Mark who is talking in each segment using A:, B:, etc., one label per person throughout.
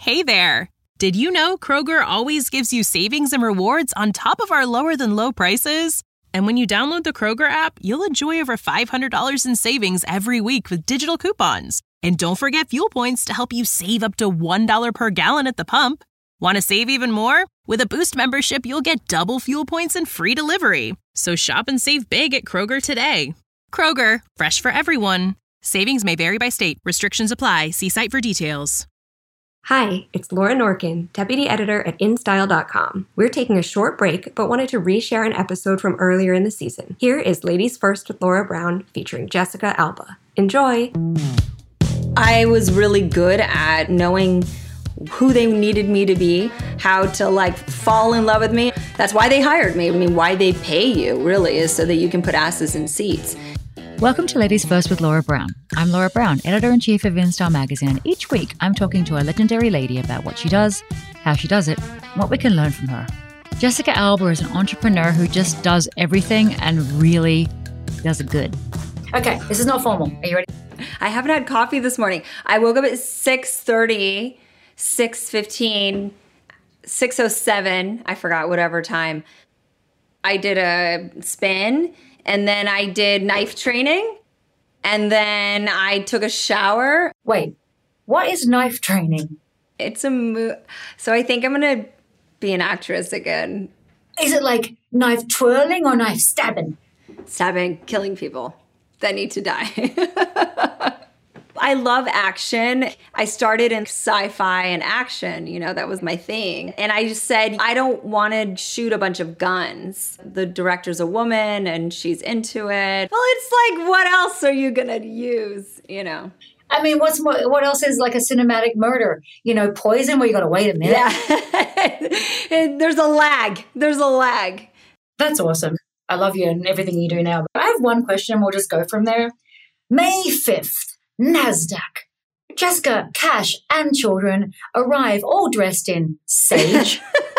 A: Hey there! Did you know Kroger always gives you savings and rewards on top of our lower-than-low prices? And when you download the Kroger app, you'll enjoy over $500 in savings every week with digital coupons. And don't forget fuel points to help you save up to $1 per gallon at the pump. Want to save even more? With a Boost membership, you'll get double fuel points and free delivery. So shop and save big at Kroger today. Kroger, fresh for everyone. Savings may vary by state. Restrictions apply. See site for details.
B: Hi, it's Laura Norkin, Deputy Editor at InStyle.com. We're taking a short break, but wanted to reshare an episode from earlier in the season. Here is Ladies First with Laura Brown, featuring Jessica Alba. Enjoy!
C: I was really good at knowing who they needed me to be, how to fall in love with me. That's why they hired me. I mean, why they pay you really is so that you can put asses in seats.
D: Welcome to Ladies First with Laura Brown. I'm Laura Brown, Editor-in-Chief of InStyle magazine, and each week I'm talking to a legendary lady about what she does, how she does it, and what we can learn from her. Jessica Alba is an entrepreneur who just does everything and really does it good.
E: Okay, this is not formal. Are you ready?
C: I haven't had coffee this morning. I woke up at 6:30, 6:15, 6:07, I forgot whatever time. I did a spin. And then I did knife training. And then I took a shower.
E: Wait, what is knife training?
C: It's a so I think I'm going to be an actress again.
E: Is it like knife twirling or knife stabbing?
C: Stabbing, killing people that need to die. I love action. I started in sci-fi and action, that was my thing. And I just said, I don't want to shoot a bunch of guns. The director's a woman and she's into it. Well, it's like, what else are you going to use,
E: I mean, what else is like a cinematic murder? Poison where you got to wait a minute.
C: Yeah. There's a lag.
E: That's awesome. I love you and everything you do now. But I have one question. We'll just go from there. May 5th. NASDAQ. Jessica, Cash, and children arrive all dressed in sage.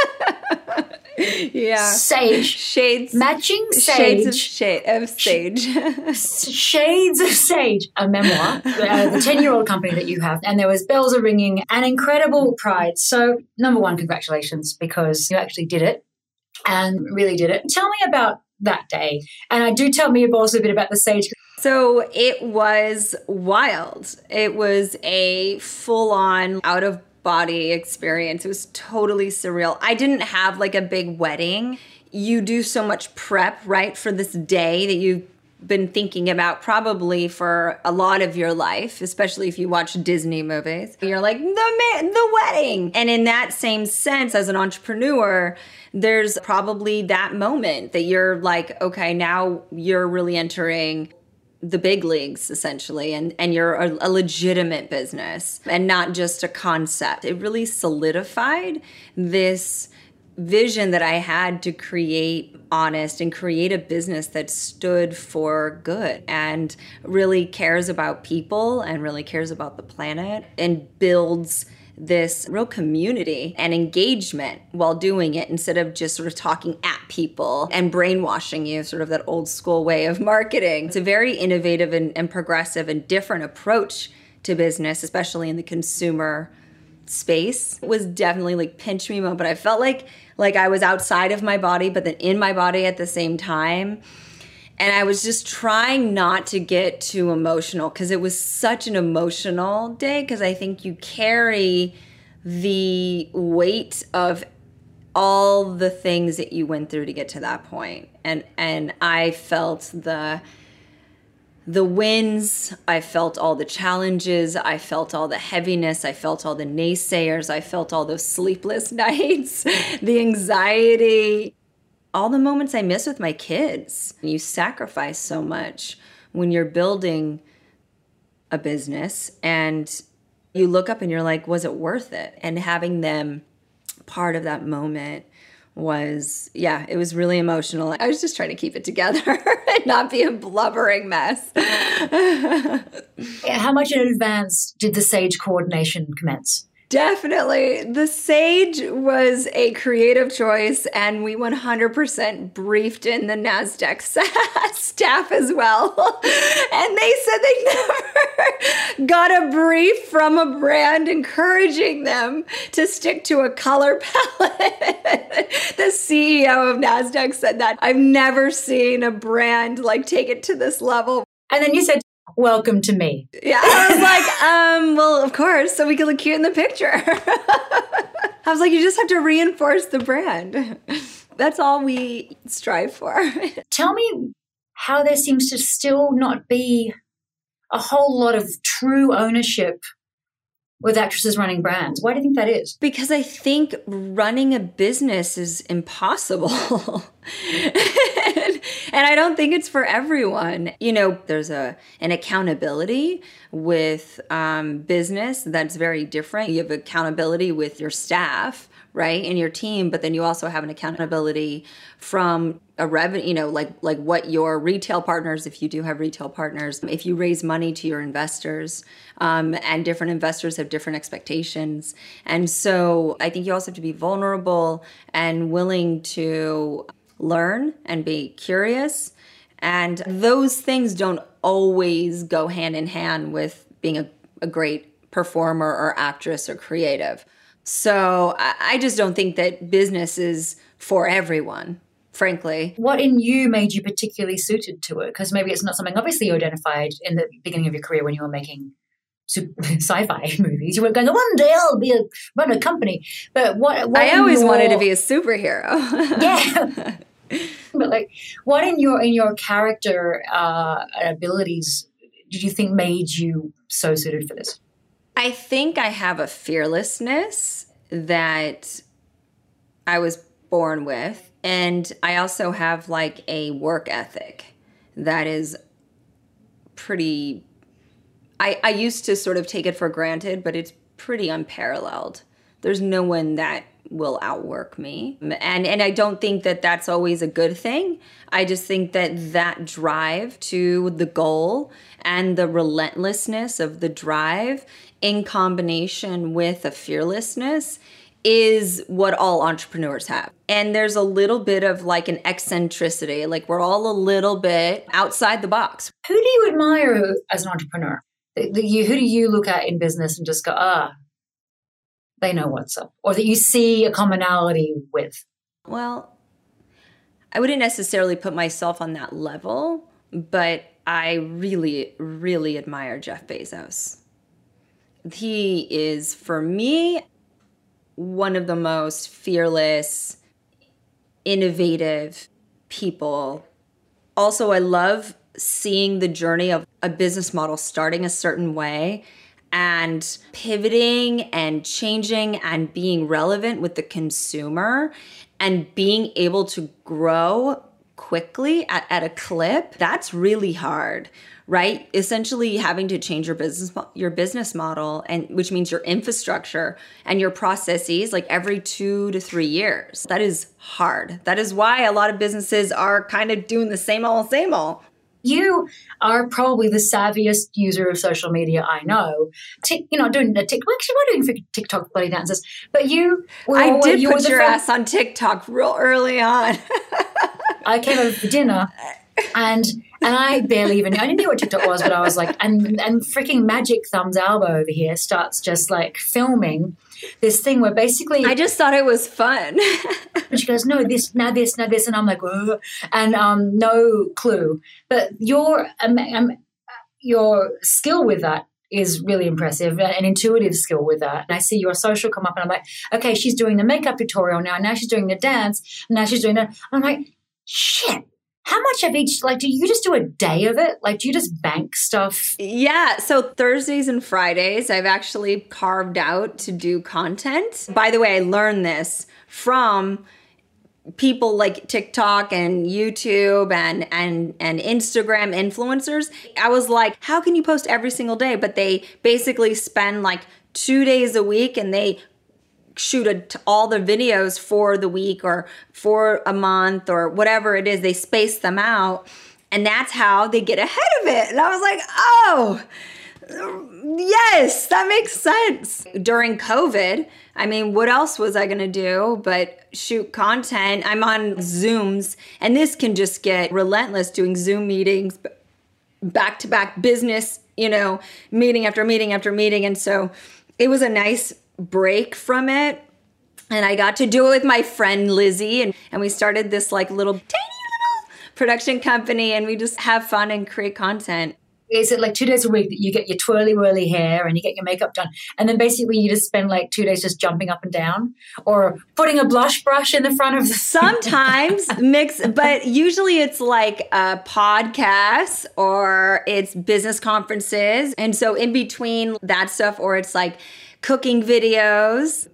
C: Yeah.
E: Sage.
C: Shades.
E: Matching sage.
C: Shades of sage.
E: Shades of Sage, a memoir, the 10-year-old company that you have. And there was bells are ringing and incredible pride. So, number one, congratulations, because you actually did it and really did it. Tell me about that day. And I do tell me also a bit about the sage.
C: So it was wild. It was a full-on out-of-body experience. It was totally surreal. I didn't have a big wedding. You do so much prep, right, for this day that you've been thinking about probably for a lot of your life, especially if you watch Disney movies. You're like, the wedding. And in that same sense, as an entrepreneur, there's probably that moment that you're like, okay, now you're really entering the big leagues, essentially, and you're a legitimate business and not just a concept. It really solidified this vision that I had to create honest and create a business that stood for good and really cares about people and really cares about the planet and builds this real community and engagement while doing it instead of just sort of talking at people and brainwashing you, sort of that old school way of marketing. It's a very innovative and progressive and different approach to business, especially in the consumer space. It was definitely pinch me moment, but I felt like I was outside of my body, but then in my body at the same time. And I was just trying not to get too emotional because it was such an emotional day, because I think you carry the weight of all the things that you went through to get to that point. And I felt the wins, I felt all the challenges, I felt all the heaviness, I felt all the naysayers, I felt all those sleepless nights, the anxiety. All the moments I miss with my kids. You sacrifice so much when you're building a business and you look up and you're like, was it worth it? And having them part of that moment was, it was really emotional. I was just trying to keep it together and not be a blubbering mess.
E: How much in advance did the SAGE coordination commence?
C: Definitely. The sage was a creative choice, and we 100% briefed in the NASDAQ staff as well. And they said they never got a brief from a brand encouraging them to stick to a color palette. The CEO of NASDAQ said that. I've never seen a brand like take it to this level.
E: And then you said, welcome to me.
C: Yeah, I was like, well, of course, so we can look cute in the picture. I was like, you just have to reinforce the brand. That's all we strive for.
E: Tell me how there seems to still not be a whole lot of true ownership with actresses running brands. Why do you think that is?
C: Because I think running a business is impossible. And I don't think it's for everyone. You know, there's an accountability with business that's very different. You have accountability with your staff, right, and your team, but then you also have an accountability from a revenue, you know, like what your retail partners, if you do have retail partners, if you raise money to your investors, and different investors have different expectations. And so I think you also have to be vulnerable and willing to learn and be curious. And those things don't always go hand in hand with being a great performer or actress or creative. So I just don't think that business is for everyone, frankly.
E: What in you made you particularly suited to it? Because maybe it's not something obviously you identified in the beginning of your career when you were making sci-fi movies. You were going, one day I'll run a company. But what
C: I always wanted to be a superhero.
E: Yeah. But like, what in your character abilities did you think made you so suited for this?
C: I think I have a fearlessness that I was born with. And I also have like a work ethic that is pretty, I used to sort of take it for granted, but it's pretty unparalleled. There's no one that will outwork me. And I don't think that that's always a good thing. I just think that drive to the goal and the relentlessness of the drive in combination with a fearlessness is what all entrepreneurs have. And there's a little bit of like an eccentricity, like we're all a little bit outside the box.
E: Who do you admire as an entrepreneur? Who do you look at in business and just go, they know what's up, or that you see a commonality with?
C: Well, I wouldn't necessarily put myself on that level, but I really, really admire Jeff Bezos. He is, for me, one of the most fearless, innovative people. Also, I love seeing the journey of a business model starting a certain way and pivoting and changing and being relevant with the consumer and being able to grow quickly at a clip. That's really hard, right? Essentially having to change your business model, and which means your infrastructure and your processes like every 2 to 3 years. That is hard. That is why a lot of businesses are kind of doing the same old.
E: You are probably the savviest user of social media I know. You're not doing the TikTok. Actually, we're doing TikTok bloody dances. But you were
C: I did put your ass on TikTok real early on.
E: I came over for dinner and I barely even I didn't know what TikTok was, but I was like, and freaking Magic Thumbs Alba over here starts just like filming this thing where basically
C: I just thought it was fun.
E: And she goes, no, this, now this, now this. And I'm like, whoa. And no clue. But your skill with that is really impressive, an intuitive skill with that. And I see your social come up and I'm like, okay, she's doing the makeup tutorial now she's doing the dance, and now she's doing that. I'm like, shit. How much of each, like, do you just do a day of it? Like, do you just bank stuff?
C: Yeah. So Thursdays and Fridays, I've actually carved out to do content. By the way, I learned this from people like TikTok and YouTube and Instagram influencers. I was like, how can you post every single day? But they basically spend like 2 days a week and they shoot all the videos for the week or for a month or whatever it is. They space them out, and that's how they get ahead of it. And I was like, oh, Yes, that makes sense. During COVID, I mean, what else was I going to do but shoot content? I'm on Zooms, and this can just get relentless, doing Zoom meetings, back-to-back business, meeting after meeting after meeting. And so it was a nice break from it. And I got to do it with my friend Lizzie, and we started this like tiny little production company, and we just have fun and create content.
E: Is it like 2 days a week that you get your twirly whirly hair and you get your makeup done, and then basically you just spend like 2 days just jumping up and down or putting a blush brush in the front of the
C: sometimes mix, but usually it's like podcasts or it's business conferences. And so in between that stuff, or it's like cooking videos,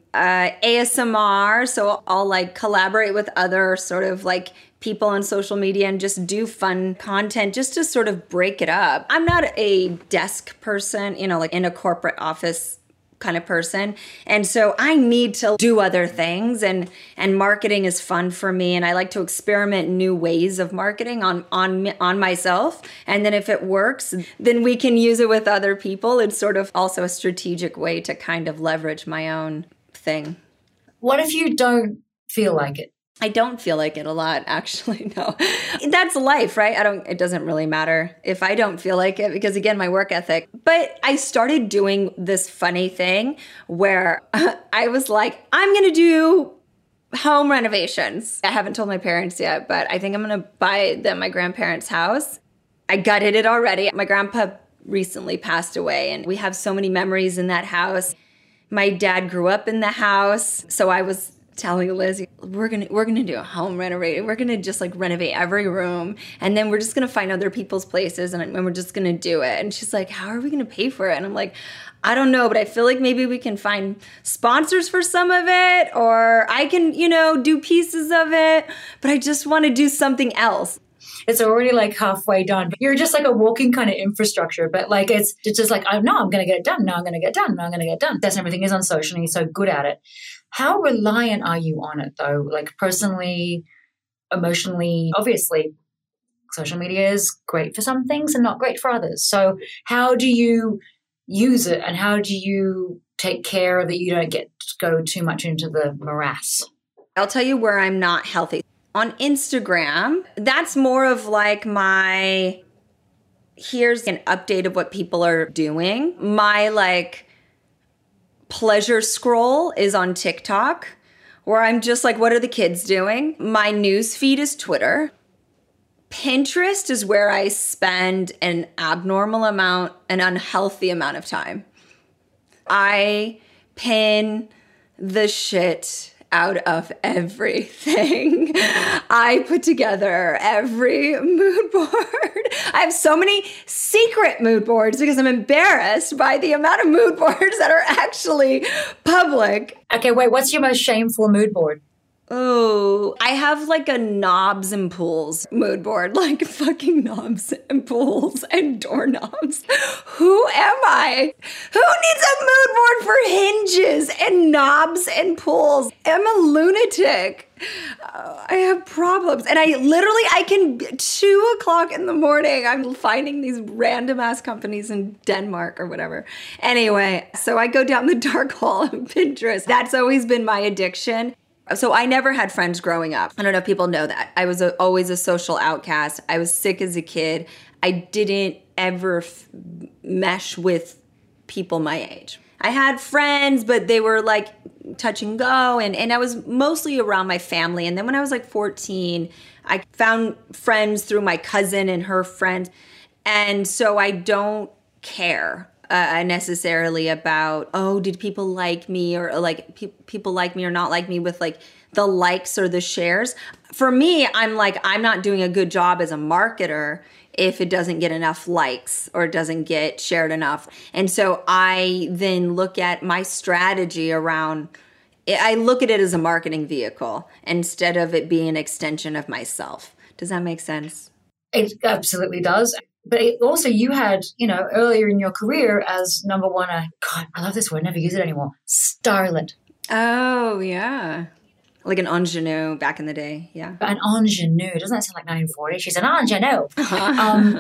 C: ASMR. So I'll like collaborate with other sort of like people on social media and just do fun content just to sort of break it up. I'm not a desk person, like in a corporate office kind of person. And so I need to do other things, and marketing is fun for me. And I like to experiment new ways of marketing on myself. And then if it works, then we can use it with other people. It's sort of also a strategic way to kind of leverage my own thing.
E: What if you don't feel like it?
C: I don't feel like it a lot, actually, no. That's life, right? it doesn't really matter if I don't feel like it, because again, my work ethic. But I started doing this funny thing where I was like, I'm going to do home renovations. I haven't told my parents yet, but I think I'm going to buy them my grandparents' house. I gutted it already. My grandpa recently passed away, and we have so many memories in that house. My dad grew up in the house, so I was telling Liz, we're gonna do a home renovation. We're gonna just like renovate every room, and then we're just gonna find other people's places, and we're just gonna do it. And she's like, how are we gonna pay for it? And I'm like, I don't know, but I feel like maybe we can find sponsors for some of it, or I can, do pieces of it, but I just want to do something else.
E: It's already like halfway done. You're just like a walking kind of infrastructure, but like it's just like, I'm going to get it done. No, I'm going to get it done. No, I'm going to get it done. That's everything is on social, and you're so good at it. How reliant are you on it though? Like personally, emotionally, obviously, social media is great for some things and not great for others. So how do you use it, and how do you take care that you don't go too much into the morass?
C: I'll tell you where I'm not healthy. On Instagram, that's more of like here's an update of what people are doing. My like pleasure scroll is on TikTok, where I'm just like, what are the kids doing? My news feed is Twitter. Pinterest is where I spend an unhealthy amount of time. I pin the shit out of everything. I put together every mood board. I have so many secret mood boards because I'm embarrassed by the amount of mood boards that are actually public.
E: Okay, wait, what's your most shameful mood board?
C: Oh, I have like a knobs and pools mood board, like fucking knobs and pools and doorknobs. Who am I? Who needs a mood board for hinges and knobs and pools? I'm a lunatic. I have problems. And I can, 2 o'clock in the morning, I'm finding these random ass companies in Denmark or whatever. Anyway, so I go down the dark hole of Pinterest. That's always been my addiction. So I never had friends growing up. I don't know if people know that. I was always a social outcast. I was sick as a kid. I didn't ever mesh with people my age. I had friends, but they were like touch and go. And I was mostly around my family. And then when I was like 14, I found friends through my cousin and her friends. And so I don't care necessarily about, did people like me, or like people like me or not like me with like the likes or the shares. For me, I'm like, I'm not doing a good job as a marketer if it doesn't get enough likes or it doesn't get shared enough. And so I then look at my strategy around, I look at it as a marketing vehicle instead of it being an extension of myself. Does that make sense?
E: It absolutely does. But also you had, earlier in your career as number one, God, I love this word, never use it anymore, starlet.
C: Oh, yeah. Like an ingenue back in the day, yeah.
E: An ingenue. Doesn't that sound like 1940? She's an ingenue. Uh-huh.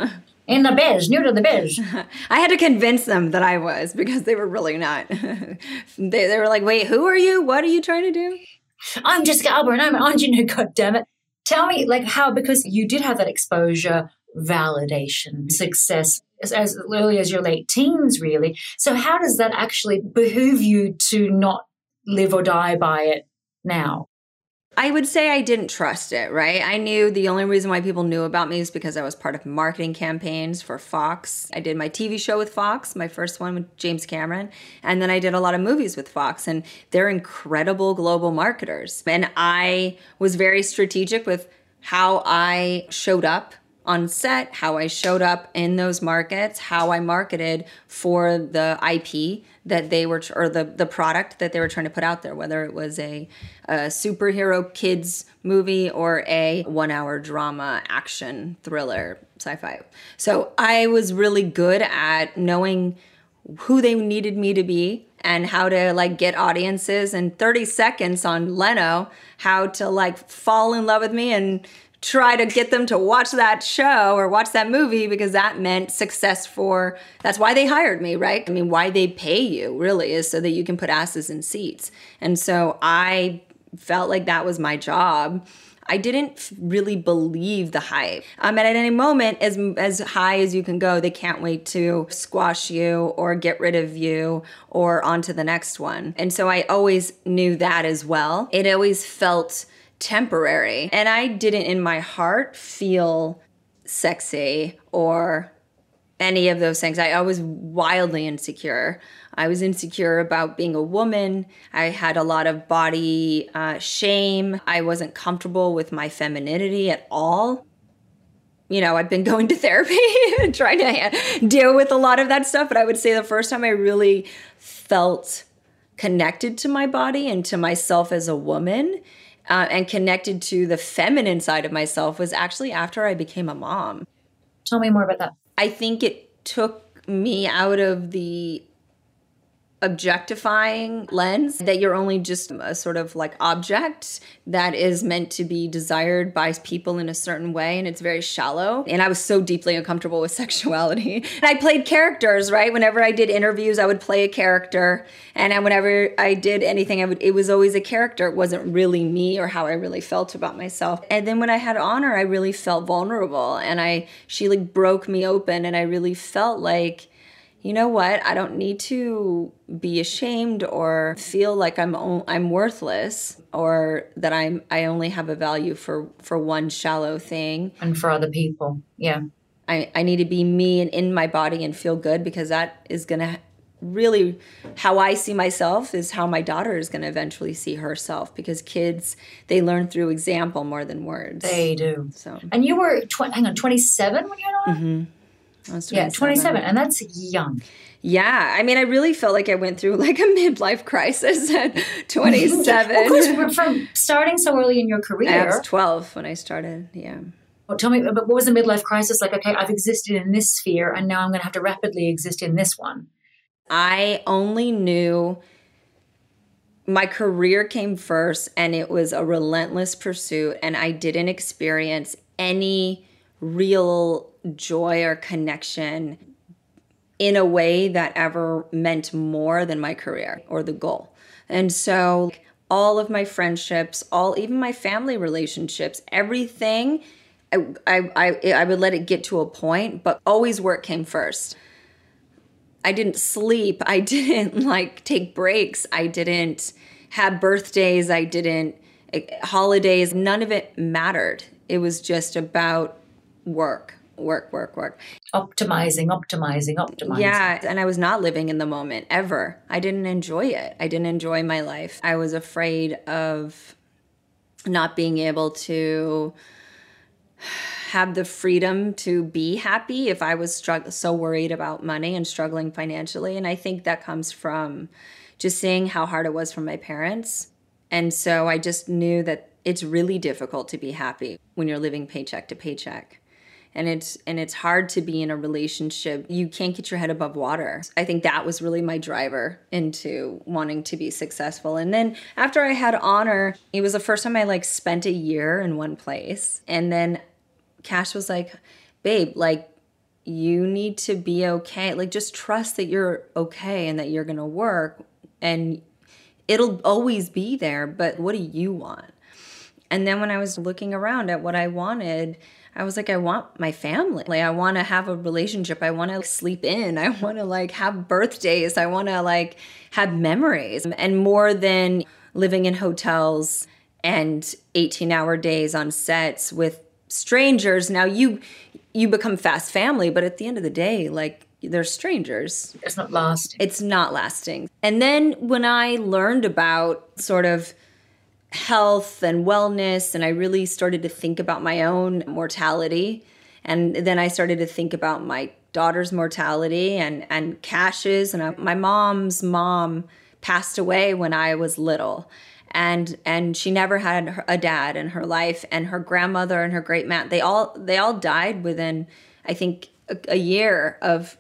E: In the biz, new to the biz.
C: I had to convince them that I was, because they were really not. They were like, wait, who are you? What are you trying to do?
E: I'm Jessica Alba and I'm an ingenue, goddammit. Tell me, like, how, because you did have that exposure, validation, success as early as your late teens, really. So how does that actually behoove you to not live or die by it now?
C: I would say I didn't trust it, right? I knew the only reason why people knew about me is because I was part of marketing campaigns for Fox. I did my TV show with Fox, my first one with James Cameron, and then I did a lot of movies with Fox, and they're incredible global marketers. And I was very strategic with how I showed up on set, how I showed up in those markets, how I marketed for the IP that they were, or the product that they were trying to put out there, whether it was a superhero kids movie or a 1 hour drama, action, thriller, sci-fi. So I was really good at knowing who they needed me to be and how to like get audiences in 30 seconds on Leno, how to like fall in love with me and try to get them to watch that show or watch that movie, because that meant success for, that's why they hired me, right? I mean, why they pay you really is so that you can put asses in seats. And so I felt like that was my job. I didn't really believe the hype. And at any moment, as high as you can go, they can't wait to squash you or get rid of you or on to the next one. And so I always knew that as well. It always felt temporary. And I didn't in my heart feel sexy or any of those things. I was wildly insecure. I was insecure about being a woman. I had a lot of body shame. I wasn't comfortable with my femininity at all. You know, I've been going to therapy and trying to deal with a lot of that stuff. But I would say the first time I really felt connected to my body and to myself as a woman, and connected to the feminine side of myself, was actually after I became a mom.
E: Tell me more about that.
C: I think it took me out of the objectifying lens that you're only just a sort of like object that is meant to be desired by people in a certain way, and it's very shallow. And I was so deeply uncomfortable with sexuality. And I played characters, right? Whenever I did interviews, I would play a character, and whenever I did anything, it was always a character. It wasn't really me or how I really felt about myself. And then when I had Honor, I really felt vulnerable, and she like broke me open, and I really felt like, you know what? I don't need to be ashamed or feel like I'm worthless, or that I only have a value for one shallow thing.
E: And for other people, yeah.
C: I need to be me and in my body and feel good, because that is going to really, how I see myself is how my daughter is going to eventually see herself, because kids, they learn through example more than words.
E: They do.
C: So.
E: And you were 27 when you had Honor?
C: Mm-hmm. I was 27.
E: Yeah, 27, and that's young.
C: Yeah, I mean, I really felt like I went through like a midlife crisis at 27.
E: Of course, from starting so early in your career.
C: I was 12 when I started, yeah.
E: Well, tell me, but what was the midlife crisis like? Okay, I've existed in this sphere, and now I'm going to have to rapidly exist in this one.
C: I only knew my career came first, and it was a relentless pursuit, and I didn't experience any real joy or connection in a way that ever meant more than my career or the goal. And so all of my friendships, even my family relationships, everything, I would let it get to a point, but always work came first. I didn't sleep. I didn't like take breaks. I didn't have birthdays. I didn't holidays. None of it mattered. It was just about work.
E: Optimizing.
C: Yeah, and I was not living in the moment ever. I didn't enjoy it. I didn't enjoy my life. I was afraid of not being able to have the freedom to be happy if I was so worried about money and struggling financially. And I think that comes from just seeing how hard it was for my parents. And so I just knew that it's really difficult to be happy when you're living paycheck to paycheck. And it's hard to be in a relationship. You can't get your head above water. I think that was really my driver into wanting to be successful. And then after I had Honor, it was the first time I like spent a year in one place. And then Cash was like, babe, like you need to be okay. Like, just trust that you're okay and that you're going to work, and it'll always be there. But what do you want? And then when I was looking around at what I wanted, I was like, I want my family. Like, I want to have a relationship. I want to sleep in. I want to like have birthdays. I want to like have memories. And more than living in hotels and 18-hour days on sets with strangers. Now you become fast family, but at the end of the day, like, they're strangers.
E: It's not lasting.
C: It's not lasting. And then when I learned about sort of health and wellness, and I really started to think about my own mortality, and then I started to think about my daughter's mortality and Cash's, and my mom's mom passed away when I was little, and she never had a dad in her life, and her grandmother and her great aunt, they all died within, I think, a year of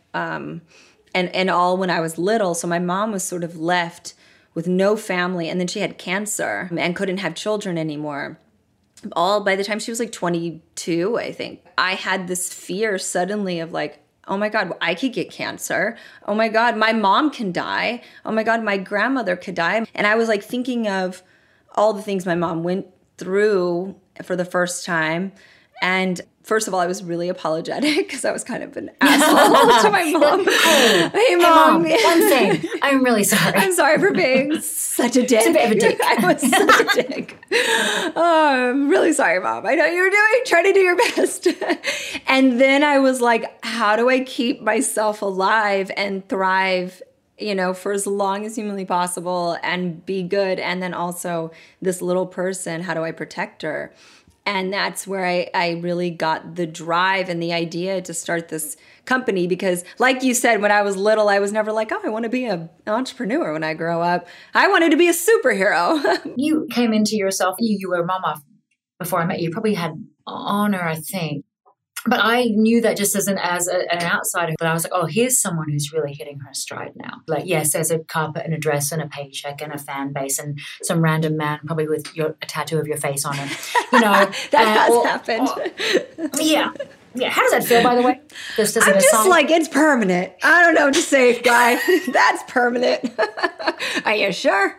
C: and all when I was little. So my mom was sort of left with no family, and then she had cancer and couldn't have children anymore. All by the time she was like 22, I think. I had this fear suddenly of like, oh my God, I could get cancer. Oh my God, my mom can die. Oh my God, my grandmother could die. And I was like thinking of all the things my mom went through for the first time. And first of all, I was really apologetic because I was kind of an asshole to my mom. Hey, mom.
E: One thing. I'm really sorry.
C: I'm sorry for being such a dick.
E: It's a bit of a dick.
C: I was such a dick. Oh, I'm really sorry, Mom. I know you were trying to do your best. And then I was like, how do I keep myself alive and thrive, for as long as humanly possible and be good? And then also this little person, how do I protect her? And that's where I really got the drive and the idea to start this company, because like you said, when I was little, I was never like, oh, I want to be an entrepreneur when I grow up. I wanted to be a superhero.
E: You came into yourself, you were a mama before I met you. You probably had honor, I think. But I knew that just as an outsider, but I was like, oh, here's someone who's really hitting her stride now. Like, yes, there's a carpet and a dress and a paycheck and a fan base and some random man probably with a tattoo of your face on him.
C: That has happened.
E: Yeah. Yeah. How does that feel, by the way?
C: I'm just like, it's permanent. I don't know what to say, guy. That's permanent. Are you sure?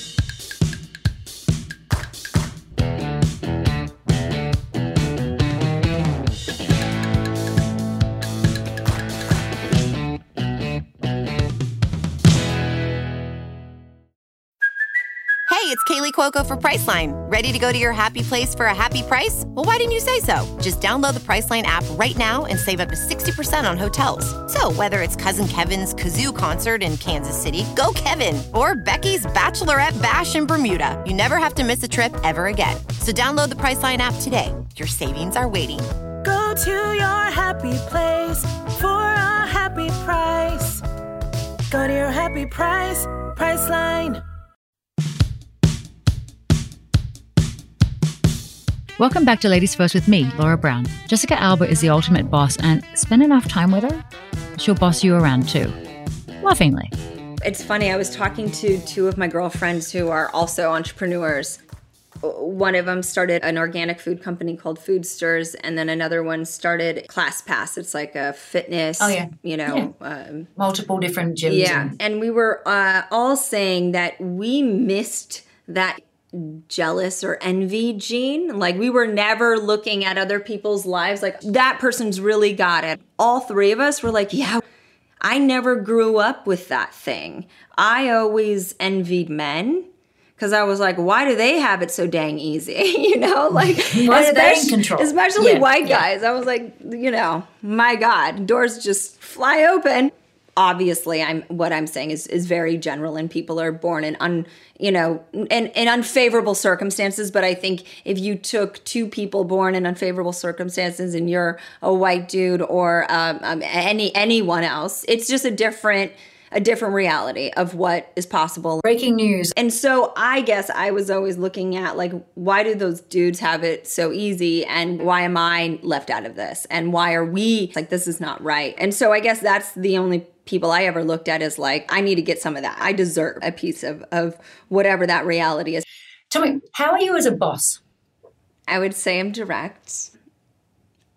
F: Hey, it's Kaylee Cuoco for Priceline. Ready to go to your happy place for a happy price? Well, why didn't you say so? Just download the Priceline app right now and save up to 60% on hotels. So whether it's Cousin Kevin's Kazoo Concert in Kansas City, go Kevin, or Becky's Bachelorette Bash in Bermuda, you never have to miss a trip ever again. So download the Priceline app today. Your savings are waiting.
G: Go to your happy place for a happy price. Go to your happy price, Priceline.
D: Welcome back to Ladies First with me, Laura Brown. Jessica Alba is the ultimate boss, and spend enough time with her, she'll boss you around too. Lovingly.
C: It's funny, I was talking to two of my girlfriends who are also entrepreneurs. One of them started an organic food company called Food Stirs, and then another one started ClassPass. It's like a fitness,
E: multiple different gyms.
C: Yeah, and we were all saying that we missed that jealous or envy gene. Like, we were never looking at other people's lives like, that person's really got it. All three of us were like, yeah, I never grew up with that thing. I always envied men because I was like, why do they have it so dang easy? Like,
E: why are they in control?
C: Especially white guys. I was like, my God, doors just fly open. Obviously, what I'm saying is very general, and people are born in unfavorable circumstances. But I think if you took two people born in unfavorable circumstances, and you're a white dude or anyone else, it's just a different reality of what is possible.
E: Breaking news.
C: And so I guess I was always looking at, like, why do those dudes have it so easy, and why am I left out of this, and why are we like, this is not right? And so I guess that's the only people I ever looked at as like, I need to get some of that. I deserve a piece of whatever that reality is.
E: Tell me, how are you as a boss?
C: I would say I'm direct.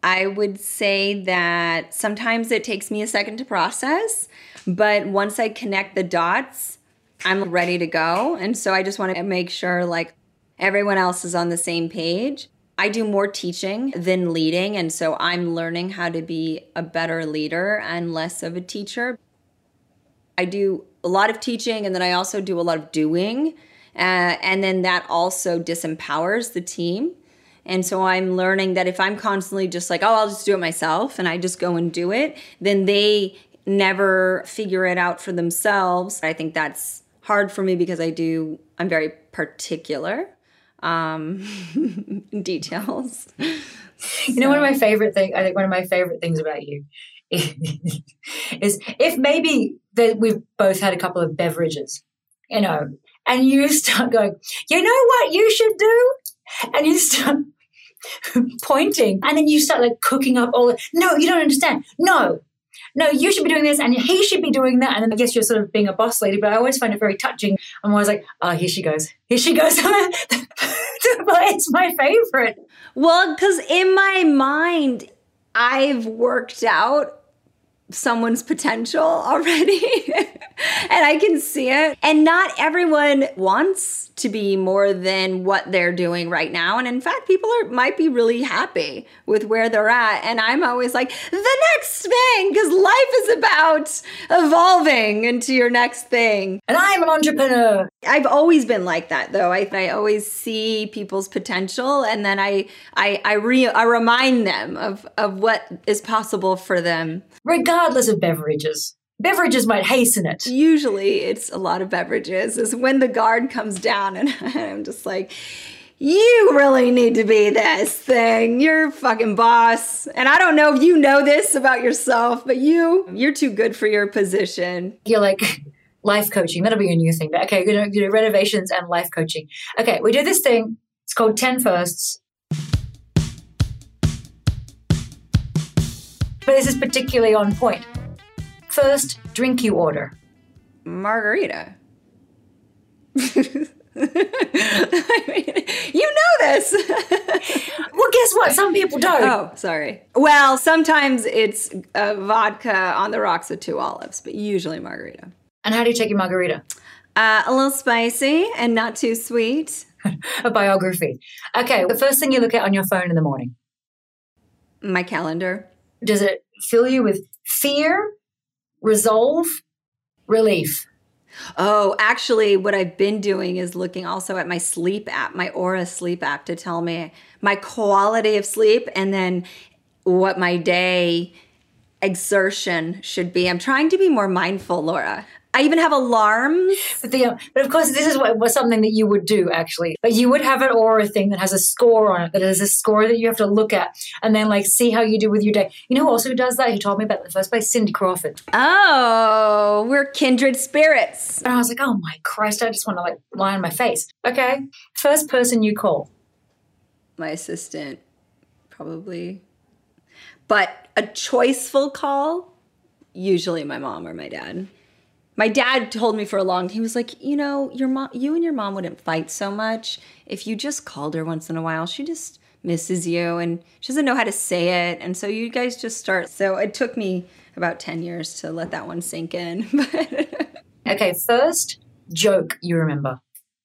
C: I would say that sometimes it takes me a second to process, but once I connect the dots, I'm ready to go. And so I just want to make sure like everyone else is on the same page. I do more teaching than leading, and so I'm learning how to be a better leader and less of a teacher. I do a lot of teaching, and then I also do a lot of doing, and then that also disempowers the team. And so I'm learning that if I'm constantly just like, oh, I'll just do it myself, and I just go and do it, then they never figure it out for themselves. I think that's hard for me because I'm very particular. Details.
E: You know, one of my favorite things about you is if maybe that we've both had a couple of beverages, you know, and you start going, you know what you should do? And you start pointing, and then you start like cooking up no, you don't understand. No, you should be doing this, and he should be doing that. And then I guess you're sort of being a boss lady, but I always find it very touching. I'm always like, oh, here she goes. It's my favorite.
C: Well, because in my mind, I've worked out someone's potential already and I can see it. And not everyone wants to be more than what they're doing right now. And in fact, people might be really happy with where they're at. And I'm always like, the next thing, because life is about evolving into your next thing.
E: And I'm an entrepreneur.
C: I've always been like that, though. I always see people's potential, and then I remind them of what is possible for them.
E: Regardless of beverages. Beverages might hasten it.
C: Usually it's a lot of beverages. Is when the guard comes down and I'm just like, you really need to be this thing. You're fucking boss. And I don't know if you know this about yourself, but you're too good for your position.
E: You're like life coaching. That'll be a new thing. But okay, we're going to do renovations and life coaching. Okay, we do this thing. It's called 10 firsts. But this is particularly on point. First drink you order.
C: Margarita. I mean, you know this.
E: Well, guess what? Some people don't.
C: Oh, sorry. Well, sometimes it's vodka on the rocks with 2 olives, but usually margarita.
E: And how do you take your margarita?
C: A little spicy and not too sweet.
E: A biography. Okay, the first thing you look at on your phone in the morning.
C: My calendar.
E: Does it fill you with fear, resolve, relief?
C: Oh, actually, what I've been doing is looking also at my sleep app, my Aura sleep app, to tell me my quality of sleep and then what my day exertion should be. I'm trying to be more mindful, Laura. I even have alarms.
E: But of course, this is what something that you would do, actually. But you would have an Aura thing that has a score on it, that is a score that you have to look at and then like see how you do with your day. You know who also does that? He told me about it in the first place, Cindy Crawford.
C: Oh, we're kindred spirits.
E: And I was like, oh my Christ, I just want to like lie on my face. Okay, first person you call.
C: My assistant, probably. But a choiceful call, usually my mom or my dad. My dad told me for a long time, he was like, you know, you and your mom wouldn't fight so much if you just called her once in a while. She just misses you and she doesn't know how to say it. And so you guys just start. So it took me about 10 years to let that one sink in.
E: Okay, first joke you remember.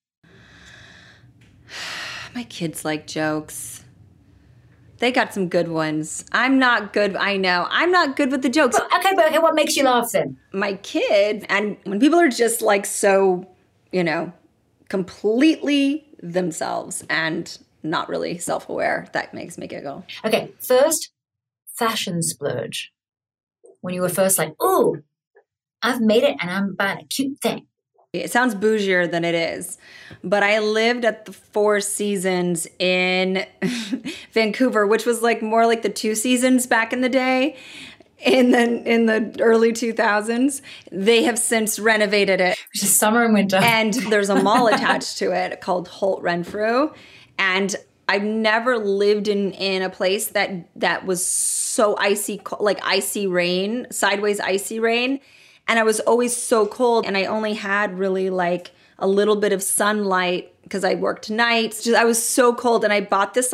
C: My kids like jokes. They got some good ones. I'm not good. I know. I'm not good with the jokes.
E: Okay, what makes you laugh then?
C: My kid, and when people are just like so, you know, completely themselves and not really self-aware, that makes me giggle.
E: Okay, first, fashion splurge. When you were first like, ooh, I've made it and I'm buying a cute thing.
C: It sounds bougier than it is, but I lived at the Four Seasons in Vancouver, which was like more like the Two Seasons back in the day, in the early 2000s. They have since renovated it.
E: Which is summer and winter.
C: And there's a mall attached to it called Holt Renfrew. And I've never lived in a place that was so icy, like icy rain, sideways icy rain. And I was always so cold, and I only had really like a little bit of sunlight because I worked nights. I was so cold, and I bought this like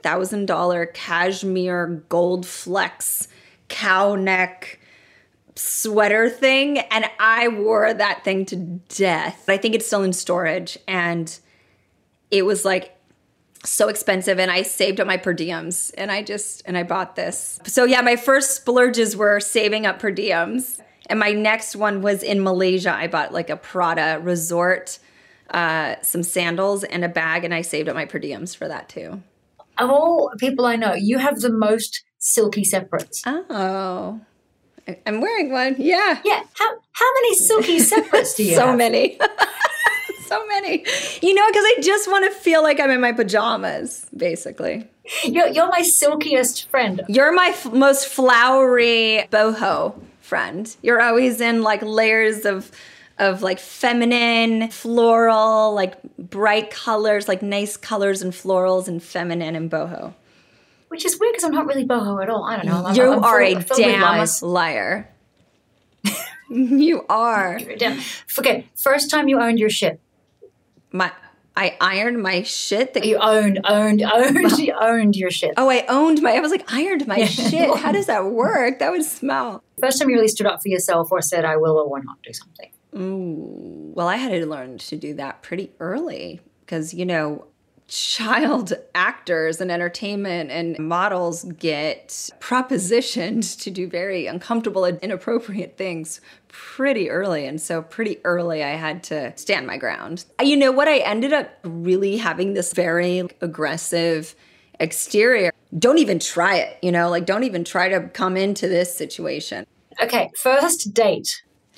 C: $1,000 cashmere gold flex cow neck sweater thing, and I wore that thing to death. I think it's still in storage, and it was like so expensive, and I saved up my per diems, and I bought this. So yeah, my first splurges were saving up per diems, and my next one was in Malaysia. I bought like a Prada resort, some sandals and a bag, and I saved up my per diems for that too.
E: Of all people I know, you have the most silky separates.
C: Oh, I'm wearing one. Yeah.
E: Yeah. How many silky separates do you have?
C: So many. So many. You know, because I just want to feel like I'm in my pajamas, basically.
E: You're my silkiest friend.
C: You're my most flowery boho friend. You're always in like layers of like feminine, floral, like bright colors, like nice colors and florals and feminine and boho.
E: Which is weird because I'm not really boho at all. I don't know.
C: You are a damn liar. You are.
E: Okay, first time you owned your shit.
C: I ironed my shit.
E: You owned you owned your shit.
C: Oh, I was like, ironed my shit. How does that work? That would smell.
E: First time you really stood up for yourself or said, I will or will not do something.
C: Ooh. Well, I had to learn to do that pretty early because, you know, child actors and entertainment and models get propositioned to do very uncomfortable and inappropriate things pretty early. And so pretty early I had to stand my ground. You know what? I ended up really having this very aggressive exterior. Don't even try it, you know, like don't even try to come into this situation.
E: Okay, first date.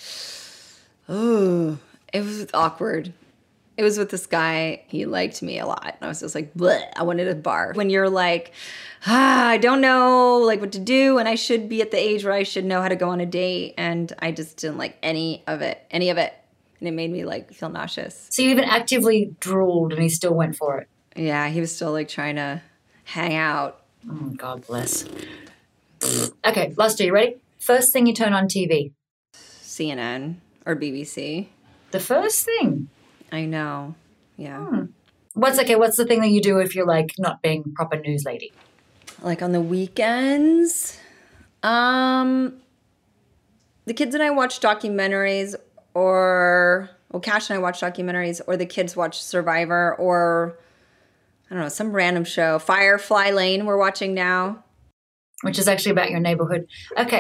C: Oh, it was awkward. It was with this guy. He liked me a lot. And I was just like, bleh, I wanted a bar. When you're like, I don't know like what to do, and I should be at the age where I should know how to go on a date. And I just didn't like any of it. And it made me like feel nauseous.
E: So you even actively drooled and he still went for it?
C: Yeah, he was still like trying to hang out.
E: Oh, God bless. Okay, last two, you ready? First thing you turn on TV?
C: CNN or BBC.
E: The first thing?
C: I know. Yeah.
E: What's the thing that you do if you're like not being proper news lady?
C: Like on the weekends, the kids and I watch documentaries, or Cash and I watch documentaries, or the kids watch Survivor, or I don't know, some random show. Firefly Lane we're watching now.
E: Which is actually about your neighborhood. Okay.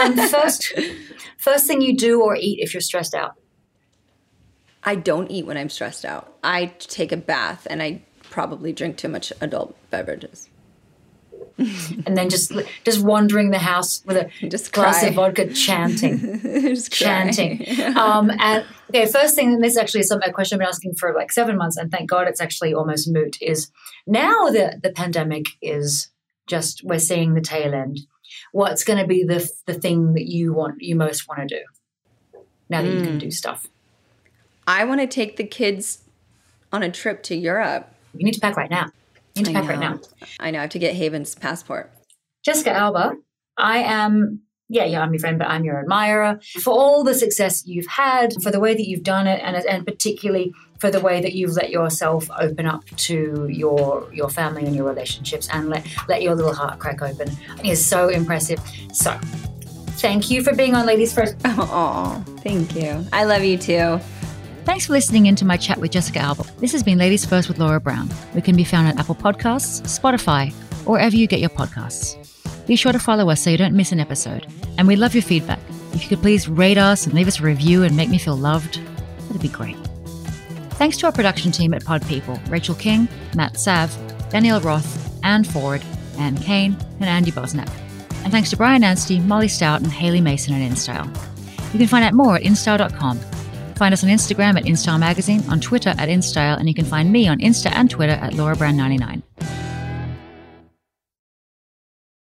E: First thing you do or eat if you're stressed out?
C: I don't eat when I'm stressed out. I take a bath and I probably drink too much adult beverages.
E: And then just wandering the house with a glass of vodka, chanting. Chanting. And okay, first thing, and this is actually a question I've been asking for like 7 months, and thank God it's actually almost moot, is now that the pandemic is just, we're seeing the tail end, what's going to be the thing that you most want to do now that you can do stuff?
C: I want to take the kids on a trip to Europe.
E: You need to pack right now. You need to pack right now.
C: I know. I have to get Haven's passport.
E: Jessica Alba, I'm your friend, but I'm your admirer for all the success you've had, for the way that you've done it, and particularly for the way that you've let yourself open up to your family and your relationships and let your little heart crack open. It is so impressive. So thank you for being on Ladies First.
C: Oh, thank you. I love you too.
D: Thanks for listening in to my chat with Jessica Alba. This has been Ladies First with Laura Brown. We can be found on Apple Podcasts, Spotify, or wherever you get your podcasts. Be sure to follow us so you don't miss an episode. And we love your feedback. If you could please rate us and leave us a review and make me feel loved, that'd be great. Thanks to our production team at Pod People, Rachel King, Matt Sav, Danielle Roth, Anne Ford, Anne Kane, and Andy Bosnack. And thanks to Brian Anstey, Molly Stout, and Haley Mason at InStyle. You can find out more at InStyle.com. Find us on Instagram at InStyle Magazine, on Twitter at InStyle, and you can find me on Insta and Twitter at LauraBrown99.